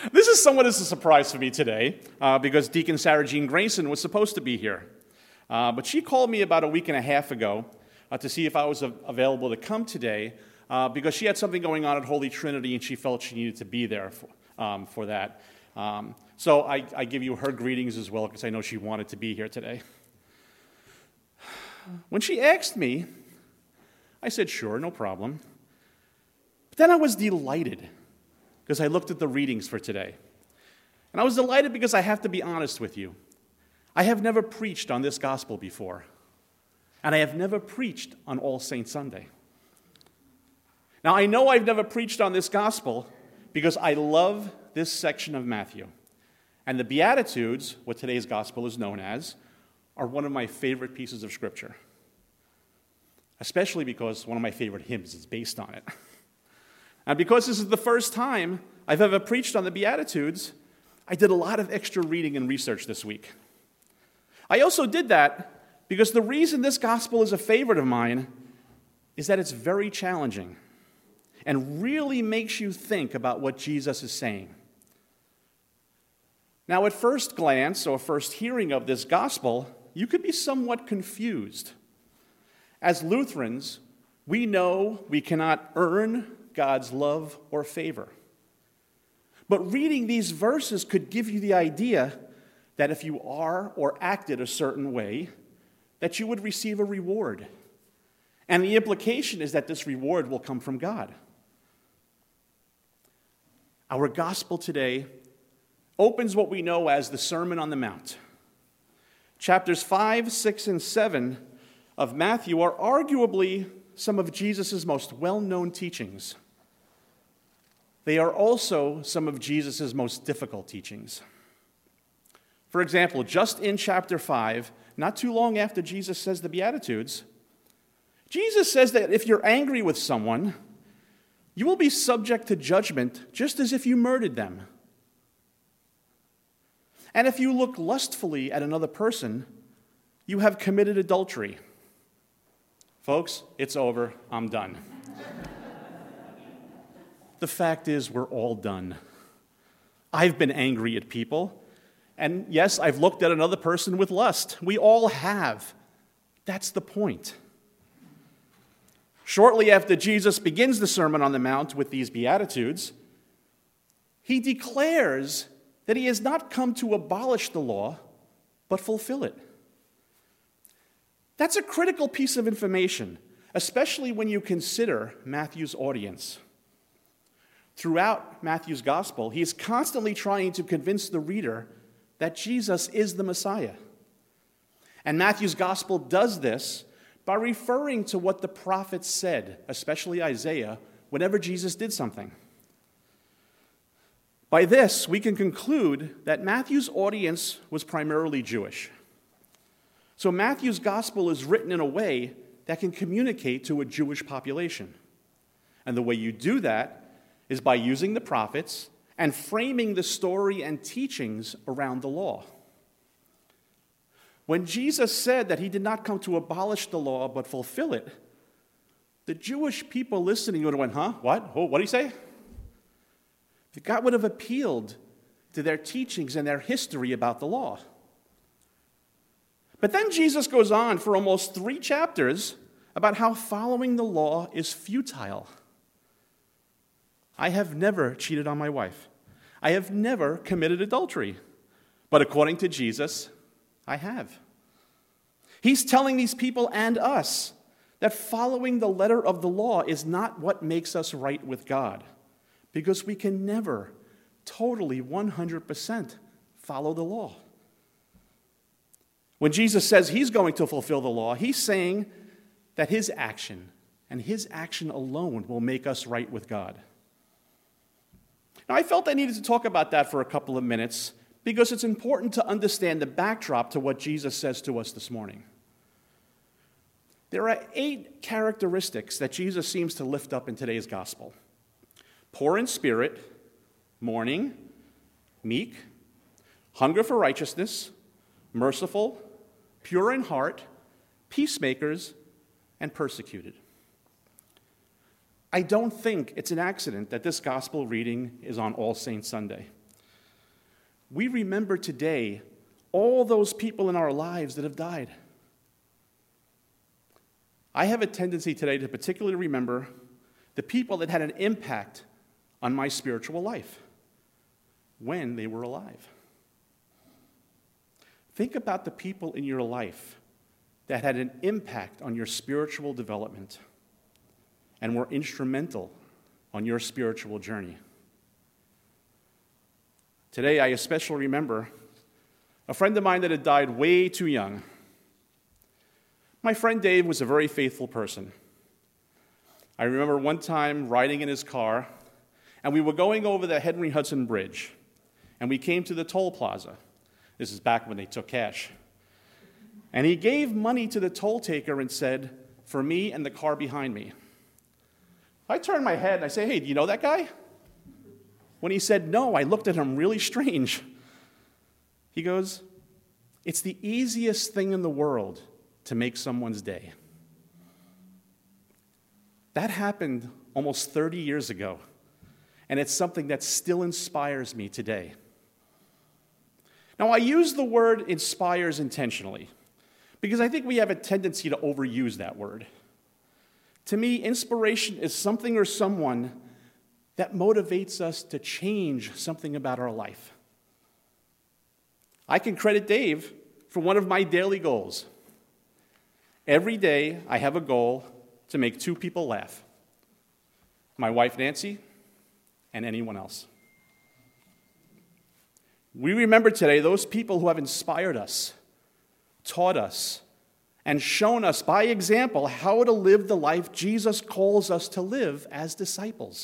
This is somewhat as a surprise for me today because Deacon Sarah Jean Grayson was supposed to be here. But she called me about a week and a half ago to see if I was available to come today because she had something going on at Holy Trinity and she felt she needed to be there for that. So I give you her greetings as well because I know she wanted to be here today. When she asked me, I said, sure, no problem. But then I was delighted because I looked at the readings for today. And I was delighted because I have to be honest with you. I have never preached on this gospel before. And I have never preached on All Saints Sunday. Now, I know I've never preached on this gospel because I love this section of Matthew. And the Beatitudes, what today's gospel is known as, are one of my favorite pieces of Scripture. Especially because one of my favorite hymns is based on it. And because this is the first time I've ever preached on the Beatitudes, I did a lot of extra reading and research this week. I also did that because the reason this gospel is a favorite of mine is that it's very challenging and really makes you think about what Jesus is saying. Now, at first glance or first hearing of this gospel, you could be somewhat confused. As Lutherans, we know we cannot earn God's love or favor. But reading these verses could give you the idea that if you are or acted a certain way, that you would receive a reward. And the implication is that this reward will come from God. Our gospel today opens what we know as the Sermon on the Mount. Chapters 5, 6, and 7 of Matthew are arguably some of Jesus' most well-known teachings. They are also some of Jesus' most difficult teachings. For example, just in chapter 5, not too long after Jesus says the Beatitudes, Jesus says that if you're angry with someone, you will be subject to judgment just as if you murdered them. And if you look lustfully at another person, you have committed adultery. Folks, it's over. I'm done. The fact is, we're all done. I've been angry at people. And yes, I've looked at another person with lust. We all have. That's the point. Shortly after Jesus begins the Sermon on the Mount with these Beatitudes, he declares that he has not come to abolish the law, but fulfill it. That's a critical piece of information, especially when you consider Matthew's audience. Throughout Matthew's gospel, he is constantly trying to convince the reader that Jesus is the Messiah. And Matthew's gospel does this by referring to what the prophets said, especially Isaiah, whenever Jesus did something. By this, we can conclude that Matthew's audience was primarily Jewish. So Matthew's gospel is written in a way that can communicate to a Jewish population. And the way you do that is by using the prophets and framing the story and teachings around the law. When Jesus said that he did not come to abolish the law but fulfill it, the Jewish people listening would have went, huh? What? Oh, what did he say? God would have appealed to their teachings and their history about the law. But then Jesus goes on for almost 3 chapters about how following the law is futile. I have never cheated on my wife. I have never committed adultery. But according to Jesus, I have. He's telling these people and us that following the letter of the law is not what makes us right with God, because we can never totally 100% follow the law. When Jesus says he's going to fulfill the law, he's saying that his action and his action alone will make us right with God. Now, I felt I needed to talk about that for a couple of minutes because it's important to understand the backdrop to what Jesus says to us this morning. There are 8 characteristics that Jesus seems to lift up in today's gospel: poor in spirit, mourning, meek, hunger for righteousness, merciful, pure in heart, peacemakers, and persecuted. I don't think it's an accident that this gospel reading is on All Saints Sunday. we remember today all those people in our lives that have died. I have a tendency today to particularly remember the people that had an impact on my spiritual life when they were alive. Think about the people in your life that had an impact on your spiritual development and were instrumental on your spiritual journey. Today, I especially remember a friend of mine that had died way too young. My friend Dave was a very faithful person. I remember one time riding in his car, and we were going over the Henry Hudson Bridge, and we came to the toll plaza. This is back when they took cash. And he gave money to the toll taker and said, "For me and the car behind me." I turned my head and I said, "Hey, do you know that guy?" When he said no, I looked at him really strange. He goes, "It's the easiest thing in the world to make someone's day." That happened almost 30 years ago, and it's something that still inspires me today. Now, I use the word inspires intentionally because I think we have a tendency to overuse that word. To me, inspiration is something or someone that motivates us to change something about our life. I can credit Dave for one of my daily goals. Every day, I have a goal to make 2 people laugh: my wife, Nancy, and anyone else. We remember today those people who have inspired us, taught us, and shown us by example how to live the life Jesus calls us to live as disciples.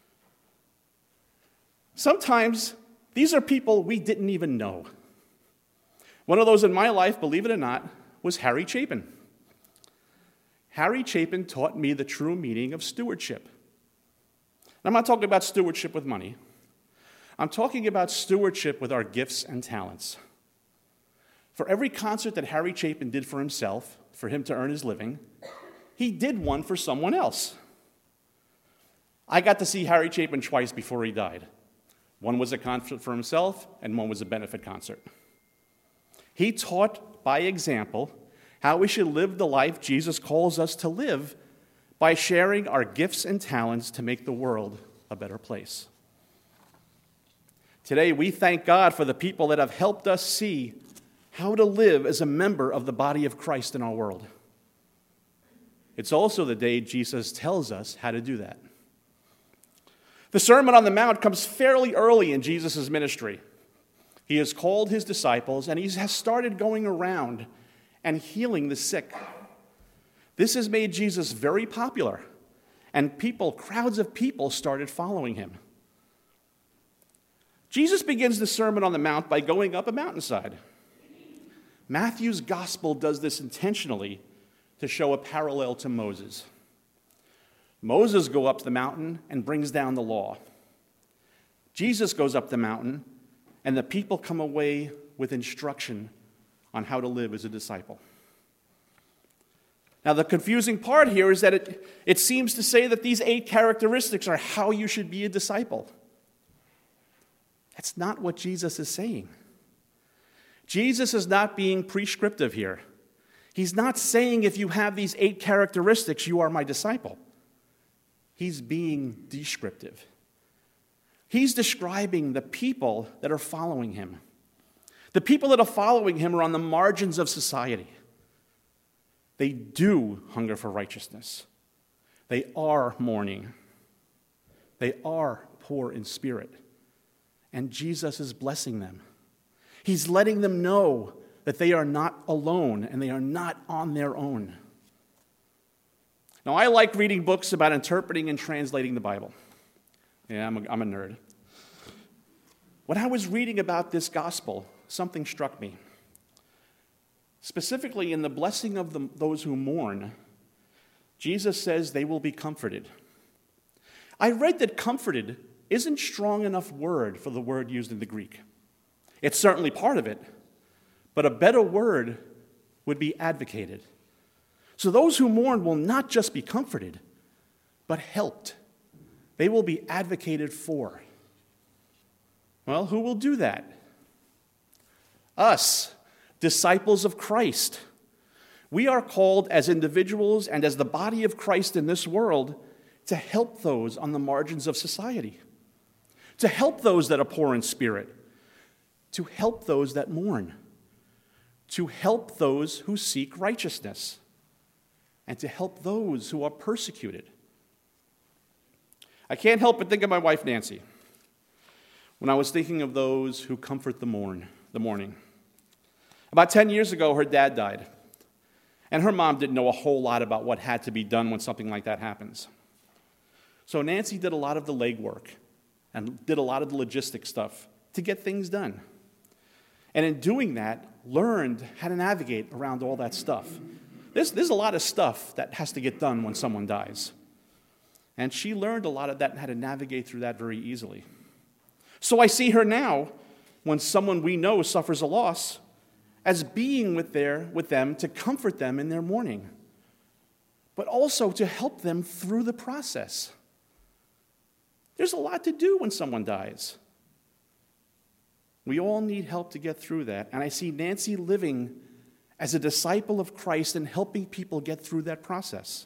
Sometimes these are people we didn't even know. One of those in my life, believe it or not, was Harry Chapin. Harry Chapin taught me the true meaning of stewardship. I'm not talking about stewardship with money. I'm talking about stewardship with our gifts and talents. For every concert that Harry Chapin did for himself, for him to earn his living, he did one for someone else. I got to see Harry Chapin twice before he died. One was a concert for himself, and one was a benefit concert. He taught by example how we should live the life Jesus calls us to live by sharing our gifts and talents to make the world a better place. Today, we thank God for the people that have helped us see how to live as a member of the body of Christ in our world. It's also the day Jesus tells us how to do that. The Sermon on the Mount comes fairly early in Jesus' ministry. He has called his disciples, and he has started going around and healing the sick. This has made Jesus very popular, and crowds of people started following him. Jesus begins the Sermon on the Mount by going up a mountainside. Matthew's gospel does this intentionally to show a parallel to Moses. Moses goes up the mountain and brings down the law. Jesus goes up the mountain, and the people come away with instruction on how to live as a disciple. Now, the confusing part here is that it seems to say that these 8 characteristics are how you should be a disciple. That's not what Jesus is saying. Jesus is not being prescriptive here. He's not saying if you have these 8 characteristics, you are my disciple. He's being descriptive. He's describing the people that are following him. The people that are following him are on the margins of society. They do hunger for righteousness. They are mourning. They are poor in spirit. And Jesus is blessing them. He's letting them know that they are not alone and they are not on their own. Now, I like reading books about interpreting and translating the Bible. Yeah, I'm a nerd. When I was reading about this gospel, something struck me. Specifically, in the blessing of those who mourn, Jesus says they will be comforted. I read that comforted isn't strong enough word for the word used in the Greek. It's certainly part of it, but a better word would be advocated. So those who mourn will not just be comforted, but helped. They will be advocated for. Well, who will do that? us, disciples of Christ. We are called as individuals and as the body of Christ in this world to help those on the margins of society, to help those that are poor in spirit, to help those that mourn, to help those who seek righteousness, and to help those who are persecuted. I can't help but think of my wife, Nancy, when I was thinking of those who comfort the mourning. About 10 years ago, her dad died, and her mom didn't know a whole lot about what had to be done when something like that happens. So Nancy did a lot of the legwork and did a lot of the logistic stuff to get things done. And in doing that, learned how to navigate around all that stuff. There's a lot of stuff that has to get done when someone dies. And she learned a lot of that and how to navigate through that very easily. So I see her now, when someone we know suffers a loss, as being with them to comfort them in their mourning, but also to help them through the process. There's a lot to do when someone dies. We all need help to get through that. And I see Nancy living as a disciple of Christ and helping people get through that process.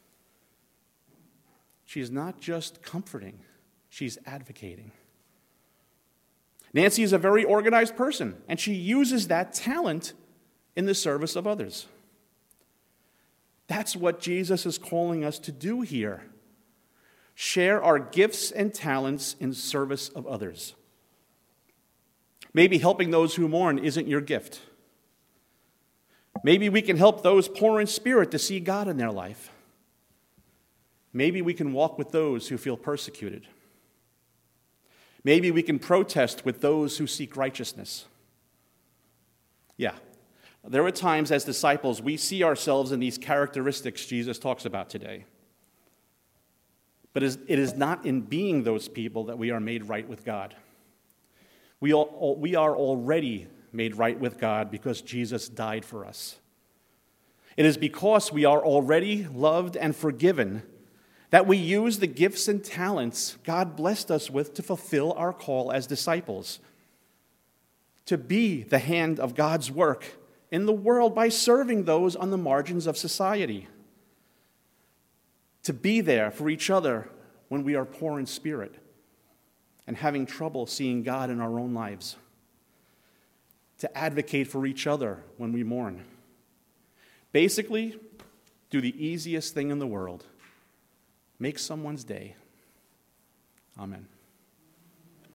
She's not just comforting, she's advocating. Nancy is a very organized person, and she uses that talent in the service of others. That's what Jesus is calling us to do here. Share our gifts and talents in service of others. Maybe helping those who mourn isn't your gift. Maybe we can help those poor in spirit to see God in their life. Maybe we can walk with those who feel persecuted. Maybe we can protest with those who seek righteousness. Yeah, there are times as disciples we see ourselves in these characteristics Jesus talks about today. But it is not in being those people that we are made right with God. We are already made right with God because Jesus died for us. It is because we are already loved and forgiven that we use the gifts and talents God blessed us with to fulfill our call as disciples, to be the hand of God's work in the world by serving those on the margins of society, to be there for each other when we are poor in spirit and having trouble seeing God in our own lives, to advocate for each other when we mourn. Basically, do the easiest thing in the world. Make someone's day. Amen.